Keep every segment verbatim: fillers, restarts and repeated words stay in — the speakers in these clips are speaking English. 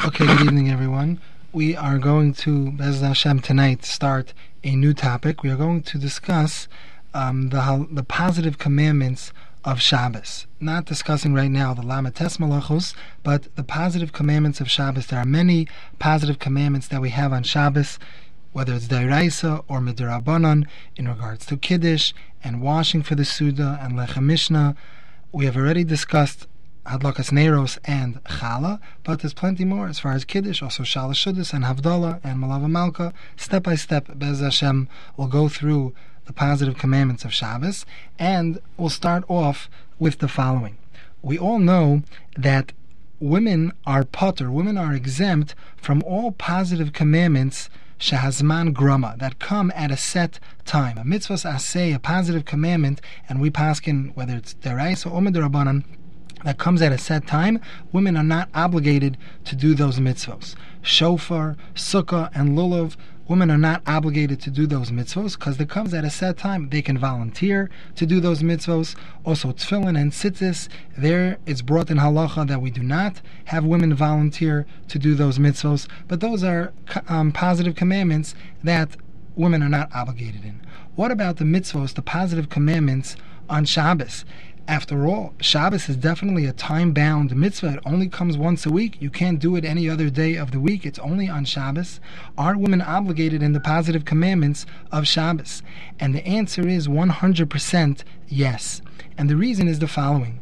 Okay, good evening, everyone. We are going to, Be'ez Hashem, tonight start a new topic. We are going to discuss um, the the positive commandments of Shabbos. Not discussing right now the Lamates Malachos, but the positive commandments of Shabbos. There are many positive commandments that we have on Shabbos, whether it's Dairaisa or Midrabanan, in regards to Kiddush and washing for the Suda and Lechem Mishnah. We have already discussed Hadlakas Neiros and Chala, but there's plenty more as far as Kiddush, also Shalosh Shudas and Havdalah and Malava Malka. Step by step, Be'ez Hashem, we'll go through the positive commandments of Shabbos, and we'll start off with the following. We all know that women are potter, women are exempt from all positive commandments Shehazman Grama, that come at a set time. A mitzvah's aseh, a positive commandment, and we paskin, whether it's deraisa or midrabanan, that comes at a set time, women are not obligated to do those mitzvahs. Shofar, sukkah, and lulav, women are not obligated to do those mitzvahs because it comes at a set time. They can volunteer to do those mitzvahs. Also, tefillin and tzitzis, there it's brought in halacha that we do not have women volunteer to do those mitzvahs, but those are um, positive commandments that women are not obligated in. What about the mitzvahs, the positive commandments on Shabbos? After all, Shabbos is definitely a time-bound mitzvah. It only comes once a week. You can't do it any other day of the week. It's only on Shabbos. Are women obligated in the positive commandments of Shabbos? And the answer is one hundred percent yes. And the reason is the following.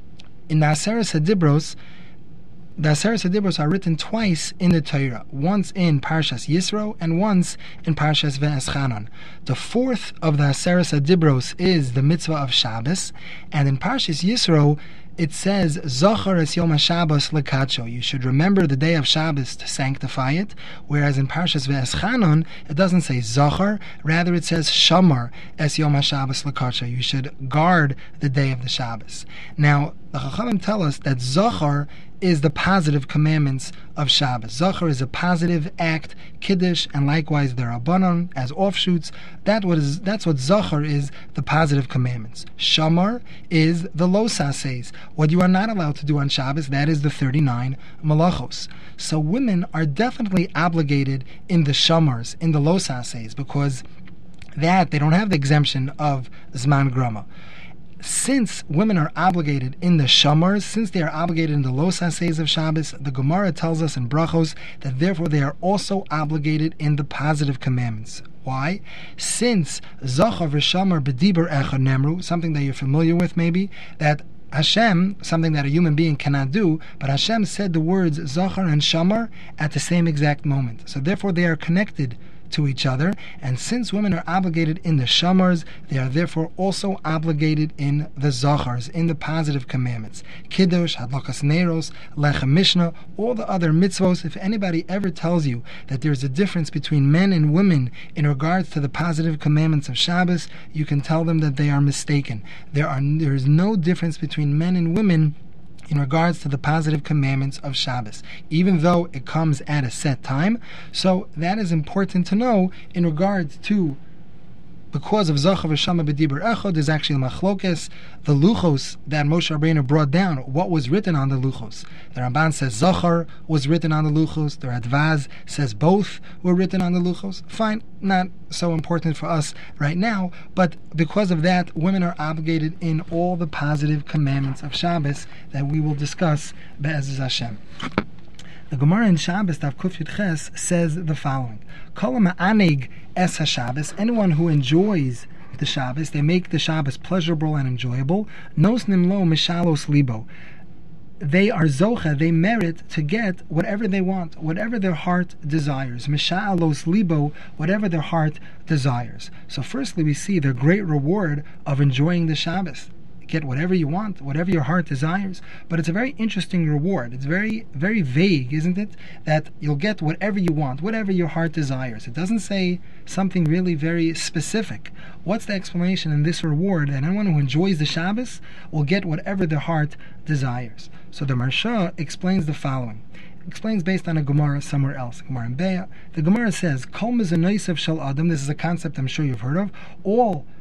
In the Aseres HaDibros, the Aseres HaDibros are written twice in the Torah, once in Parshas Yisro and once in Parshas Ve'eschanan. The fourth of the Aseres HaDibros is the mitzvah of Shabbos, and in Parshas Yisro it says, Zachar es Yom HaShabbos lekadsho. You should remember the day of Shabbos to sanctify it, whereas in Parshas Ve'eschanan it doesn't say Zachar, rather it says Shamar es Yom HaShabbos lekadsho. You should guard the day of the Shabbos. Now, the Chachamim tell us that Zachar is the positive commandments of Shabbos. Zachar is a positive act, Kiddush, and likewise the Rabbanon as offshoots. That what is, that's what Zachar is, the positive commandments. Shamar is the Los Haseis. What you are not allowed to do on Shabbos, that is the thirty-nine Malachos. So women are definitely obligated in the Shamars, in the Los Haseis, because that, they don't have the exemption of Zman Grama. Since women are obligated in the Shamars, since they are obligated in the Los Haseis of Shabbos, the Gemara tells us in Brachos that therefore they are also obligated in the positive commandments. Why? Since Zachar v'Shamar b'diber echad nemru, something that you're familiar with maybe, that Hashem, something that a human being cannot do, but Hashem said the words Zachar and Shamar at the same exact moment. So therefore they are connected to each other, and since women are obligated in the Shamars, they are therefore also obligated in the Zachars, in the positive commandments. Kiddush, Hadlakas Neiros, Lechem Mishnah, all the other mitzvos. If anybody ever tells you that there's a difference between men and women in regards to the positive commandments of Shabbos, you can tell them that they are mistaken. There are there is no difference between men and women in regards to the positive commandments of Shabbos, even though it comes at a set time. So that is important to know in regards to, because of Zachar v'Shama b'diber echad, there's actually machlokes, the luchos that Moshe Rabbeinu brought down, what was written on the luchos. The Ramban says Zachar was written on the luchos, the Radvaz says both were written on the luchos. Fine, not so important for us right now, but because of that, women are obligated in all the positive commandments of Shabbos that we will discuss Be'ez Hashem. The Gemara in Shabbos, Tav Kuf Yud Ches, says the following: Kol ha'ma'anig es haShabbos, anyone who enjoys the Shabbos, they make the Shabbos pleasurable and enjoyable. Nos nimlo mishalos libo. They are zocha, they merit to get whatever they want, whatever their heart desires. Mishalos libo, whatever their heart desires. So firstly, we see the great reward of enjoying the Shabbos. Get whatever you want, whatever your heart desires, but it's a very interesting reward. It's very, very vague, isn't it? That you'll get whatever you want, whatever your heart desires. It doesn't say something really very specific. What's the explanation in this reward? That anyone who enjoys the Shabbos will get whatever their heart desires. So the Marsha explains the following. Explains based on a Gemara somewhere else. Gemara in Be'ah. The Gemara says, Kol mezanosav shel adam. This is a concept I'm sure you've heard of. All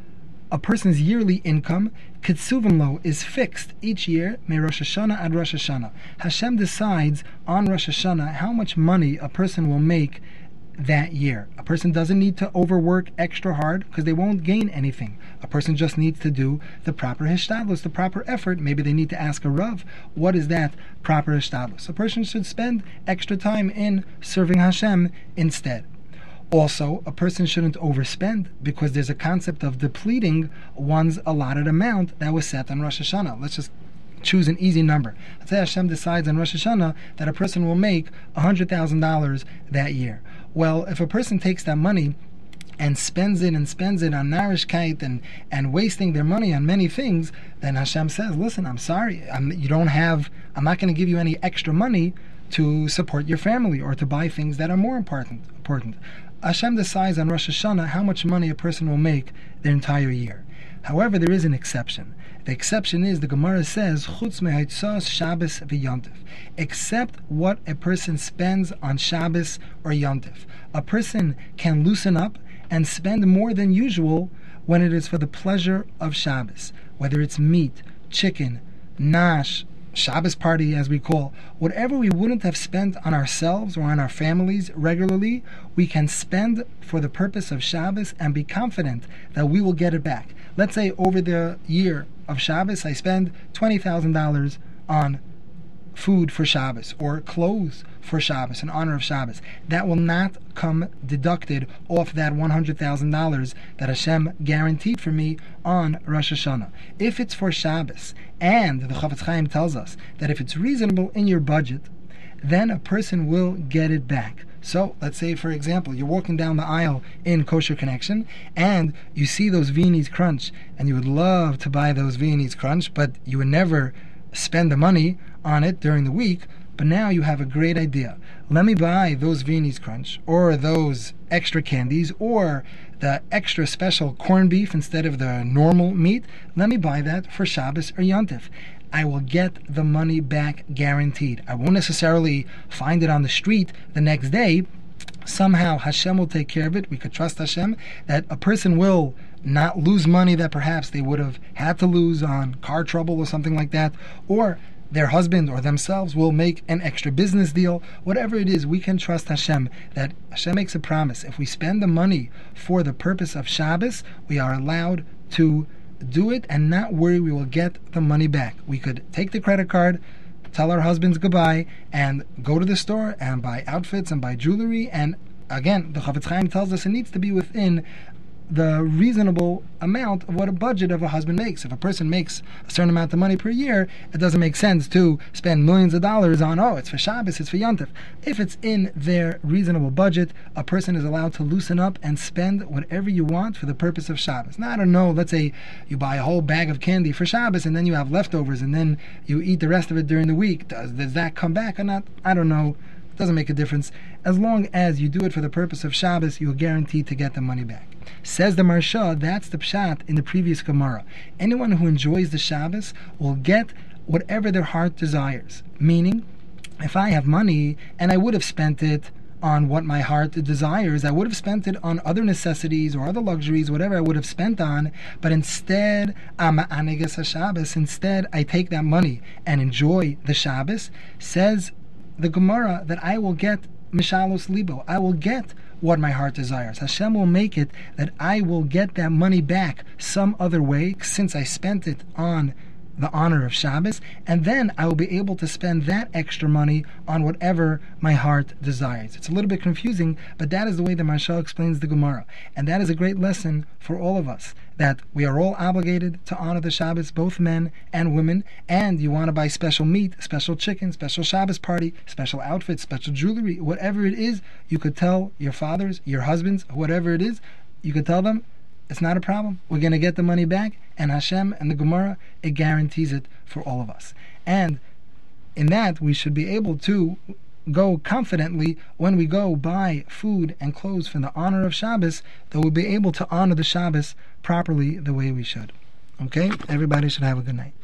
a person's yearly income, Kitsuvim lo, is fixed each year, may Rosh Hashanah ad Rosh Hashanah. Hashem decides on Rosh Hashanah how much money a person will make that year. A person doesn't need to overwork extra hard because they won't gain anything. A person just needs to do the proper hishtadlus, the proper effort. Maybe they need to ask a Rav, what is that proper hishtadlus? A person should spend extra time in serving Hashem instead. Also, a person shouldn't overspend because there's a concept of depleting one's allotted amount that was set on Rosh Hashanah. Let's just choose an easy number. Let's say Hashem decides on Rosh Hashanah that a person will make one hundred thousand dollars that year. Well, if a person takes that money and spends it and spends it on narishkeit and, and wasting their money on many things, then Hashem says, listen, I'm sorry, I'm, you don't have, I'm not going to give you any extra money to support your family or to buy things that are more important. important. Hashem decides on Rosh Hashanah how much money a person will make the entire year. However, there is an exception. The exception is, the Gemara says, Chutz mehaitzos Shabbos v'yontif, except what a person spends on Shabbos or Yontif. A person can loosen up and spend more than usual when it is for the pleasure of Shabbos, whether it's meat, chicken, nash, Shabbos party as we call, whatever we wouldn't have spent on ourselves or on our families regularly, we can spend for the purpose of Shabbos and be confident that we will get it back. Let's say over the year of Shabbos I spend twenty thousand dollars on food for Shabbos or clothes for Shabbos in honor of Shabbos. That will not come deducted off that one hundred thousand dollars that Hashem guaranteed for me on Rosh Hashanah. If it's for Shabbos, and the Chafetz Chaim tells us that if it's reasonable in your budget, then a person will get it back. So, let's say, for example, you're walking down the aisle in Kosher Connection, and you see those Viennese Crunch, and you would love to buy those Viennese Crunch, but you would never spend the money on it during the week. But now you have a great idea. Let me buy those Viennese Crunch, or those extra candies, or the extra special corned beef instead of the normal meat. Let me buy that for Shabbos or Yontif. I will get the money back guaranteed. I won't necessarily find it on the street the next day. Somehow Hashem will take care of it. We could trust Hashem that a person will not lose money that perhaps they would have had to lose on car trouble or something like that, or their husband or themselves will make an extra business deal. Whatever it is, we can trust Hashem that Hashem makes a promise. If we spend the money for the purpose of Shabbos, we are allowed to do it and not worry we will get the money back. We could take the credit card, tell our husbands goodbye, and go to the store and buy outfits and buy jewelry. And again, the Chafetz Chaim tells us it needs to be within the reasonable amount of what a budget of a husband makes. If a person makes a certain amount of money per year, it doesn't make sense to spend millions of dollars on, oh, it's for Shabbos, it's for Yontif. If it's in their reasonable budget, a person is allowed to loosen up and spend whatever you want for the purpose of Shabbos. Now, I don't know, let's say you buy a whole bag of candy for Shabbos and then you have leftovers and then you eat the rest of it during the week. Does, does that come back or not? I don't know. It doesn't make a difference. As long as you do it for the purpose of Shabbos, you're guaranteed to get the money back. Says the Marsha, that's the pshat in the previous Gemara. Anyone who enjoys the Shabbos will get whatever their heart desires. Meaning, if I have money and I would have spent it on what my heart desires, I would have spent it on other necessities or other luxuries, whatever I would have spent on, but instead, I'm anigas HaShabbos, instead I take that money and enjoy the Shabbos, says the Gemara that I will get Mishalos Libo, I will get what my heart desires. Hashem will make it that I will get that money back some other way since I spent it on the honor of Shabbos, and then I will be able to spend that extra money on whatever my heart desires. It's a little bit confusing, but that is the way the Marshal explains the Gemara, and that is a great lesson for all of us, that we are all obligated to honor the Shabbos, both men and women, and you want to buy special meat, special chicken, special Shabbos party, special outfits, special jewelry, whatever it is, you could tell your fathers, your husbands, whatever it is, you could tell them, it's not a problem. We're going to get the money back, and Hashem and the Gemara, it guarantees it for all of us. And in that, we should be able to go confidently when we go buy food and clothes for the honor of Shabbos, that we'll be able to honor the Shabbos properly the way we should. Okay? Everybody should have a good night.